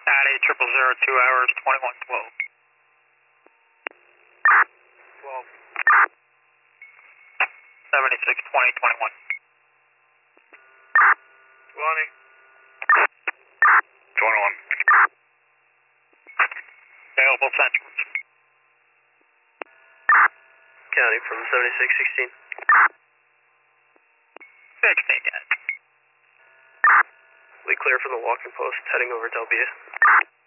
Patty, 0002 hours, 2112. 12. 7620, 21. 20. 21. Available centrals. County from 7616. 16, guys. We clear for the walking post, heading over to Albia.